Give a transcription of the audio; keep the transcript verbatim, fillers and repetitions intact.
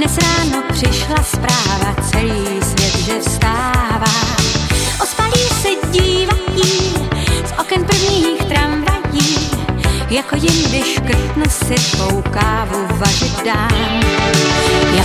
Dnes ráno přišla zpráva, celý svět, že vstává. Ospalí se dívají z oken prvních tramvají, jako jim, když škrtnu si tvou kávu vařit dám.